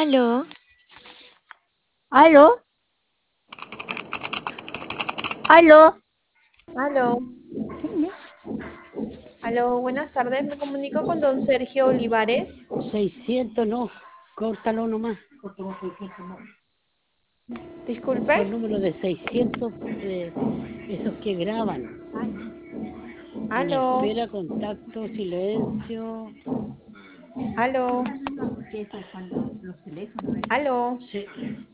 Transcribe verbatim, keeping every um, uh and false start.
Aló, Aló, aló. Aló, aló, buenas tardes. Me comunico con don Sergio Olivares. Seiscientos no, córtalo nomás. Por Disculpe. el número de seiscientos de esos que graban. En Aló, espera, contacto, silencio. aló, aló. Sí.